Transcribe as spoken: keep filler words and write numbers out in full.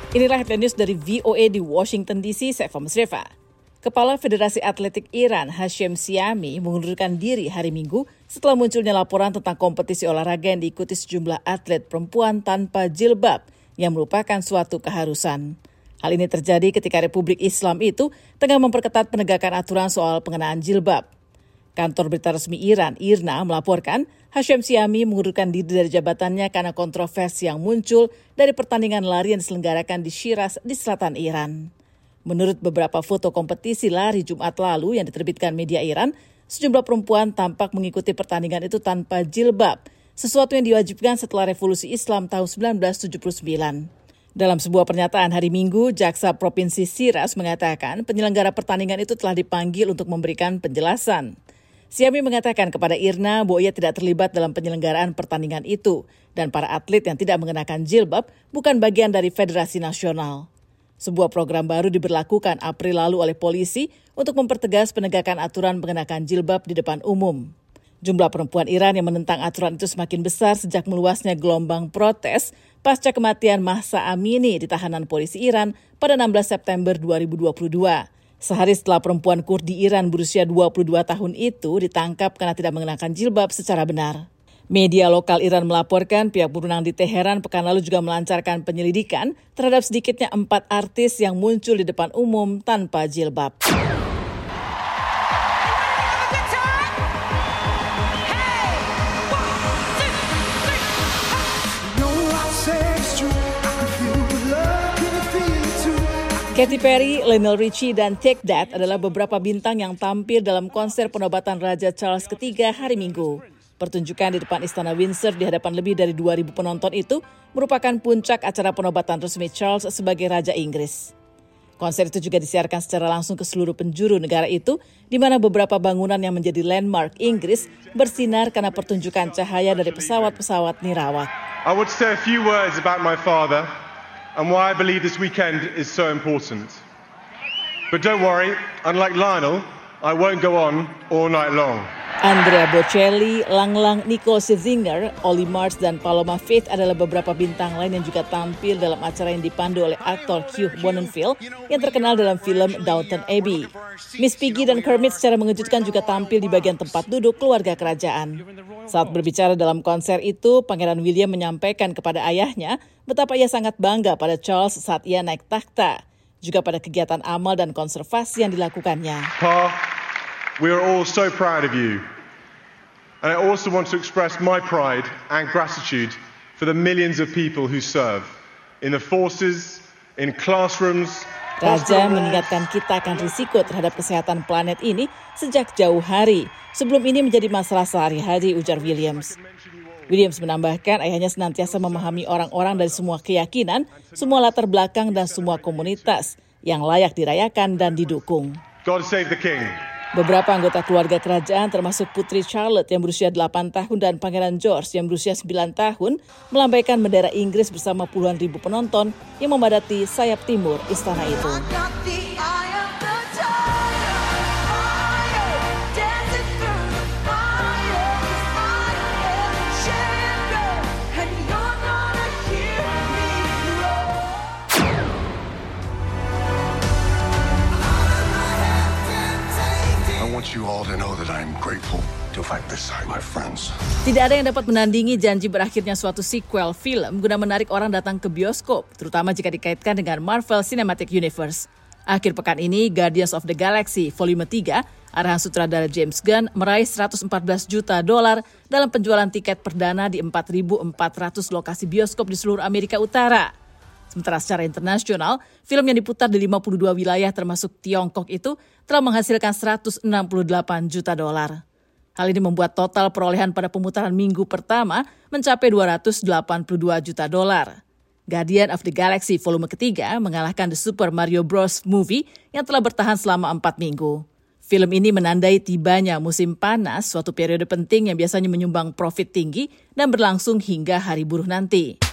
Inilah headline news dari V O A di Washington D C, saya Fahmi Sreva. Kepala Federasi Atletik Iran, Hashem Siami, mengundurkan diri hari Minggu setelah munculnya laporan tentang kompetisi olahraga yang diikuti sejumlah atlet perempuan tanpa jilbab yang merupakan suatu keharusan. Hal ini terjadi ketika Republik Islam itu tengah memperketat penegakan aturan soal pengenaan jilbab. Kantor berita resmi Iran, I R N A, melaporkan Hashem Siami mengundurkan diri dari jabatannya karena kontroversi yang muncul dari pertandingan lari yang diselenggarakan di Shiraz di selatan Iran. Menurut beberapa foto kompetisi lari Jumat lalu yang diterbitkan media Iran, sejumlah perempuan tampak mengikuti pertandingan itu tanpa jilbab, sesuatu yang diwajibkan setelah revolusi Islam tahun sembilan belas tujuh puluh sembilan. Dalam sebuah pernyataan hari Minggu, Jaksa Provinsi Shiraz mengatakan penyelenggara pertandingan itu telah dipanggil untuk memberikan penjelasan. Siami mengatakan kepada I R N A bahwa ia tidak terlibat dalam penyelenggaraan pertandingan itu dan para atlet yang tidak mengenakan jilbab bukan bagian dari Federasi Nasional. Sebuah program baru diberlakukan April lalu oleh polisi untuk mempertegas penegakan aturan mengenakan jilbab di depan umum. Jumlah perempuan Iran yang menentang aturan itu semakin besar sejak meluasnya gelombang protes pasca kematian Mahsa Amini di tahanan polisi Iran pada enam belas September dua ribu dua puluh dua. Sehari setelah perempuan Kurdi Iran berusia dua puluh dua tahun itu ditangkap karena tidak mengenakan jilbab secara benar. Media lokal Iran melaporkan pihak berwenang di Teheran pekan lalu juga melancarkan penyelidikan terhadap sedikitnya empat artis yang muncul di depan umum tanpa jilbab. Katy Perry, Lionel Richie, dan Take That adalah beberapa bintang yang tampil dalam konser penobatan Raja Charles ketiga hari Minggu. Pertunjukan di depan Istana Windsor di hadapan lebih dari dua ribu penonton itu merupakan puncak acara penobatan resmi Charles sebagai Raja Inggris. Konser itu juga disiarkan secara langsung ke seluruh penjuru negara itu, di mana beberapa bangunan yang menjadi landmark Inggris bersinar karena pertunjukan cahaya dari pesawat-pesawat nirawak. I would say a few words about my father and why I believe this weekend is so important. But don't worry, unlike Lionel, I won't go on all night long. Andrea Bocelli, Lang Lang, Nicole Scherzinger, Olly Murs, dan Paloma Faith adalah beberapa bintang lain yang juga tampil dalam acara yang dipandu oleh aktor Hugh Bonneville yang terkenal dalam film Downton Abbey. Miss Piggy dan Kermit secara mengejutkan juga tampil di bagian tempat duduk keluarga kerajaan. Saat berbicara dalam konser itu, Pangeran William menyampaikan kepada ayahnya betapa ia sangat bangga pada Charles saat ia naik takhta, juga pada kegiatan amal dan konservasi yang dilakukannya. Pa, we are all so proud of you. And I also want to express my pride and gratitude for the millions of people who serve in the forces, in classrooms. Raja mengingatkan kita akan risiko terhadap kesehatan planet ini sejak jauh hari. Sebelum ini menjadi masalah sehari-hari, ujar Williams. Williams menambahkan ayahnya senantiasa memahami orang-orang dari semua keyakinan, semua latar belakang dan semua komunitas yang layak dirayakan dan didukung. God save the king. Beberapa anggota keluarga kerajaan termasuk Putri Charlotte yang berusia delapan tahun dan Pangeran George yang berusia sembilan tahun melambaikan bendera Inggris bersama puluhan ribu penonton yang memadati sayap timur istana itu. You all to know that I'm grateful to fight beside my friends. Tidak ada yang dapat menandingi janji berakhirnya suatu sequel film guna menarik orang datang ke bioskop, terutama jika dikaitkan dengan Marvel Cinematic Universe. Akhir pekan ini, Guardians of the Galaxy Volume tiga, arahan sutradara James Gunn, meraih seratus empat belas juta dolar dalam penjualan tiket perdana di empat ribu empat ratus lokasi bioskop di seluruh Amerika Utara. Sementara secara internasional, film yang diputar di lima puluh dua wilayah termasuk Tiongkok itu telah menghasilkan seratus enam puluh delapan juta dolar. Hal ini membuat total perolehan pada pemutaran minggu pertama mencapai dua ratus delapan puluh dua juta dolar. Guardian of the Galaxy Volume ketiga mengalahkan The Super Mario Bros. Movie yang telah bertahan selama empat minggu. Film ini menandai tibanya musim panas, suatu periode penting yang biasanya menyumbang profit tinggi dan berlangsung hingga hari buruh nanti.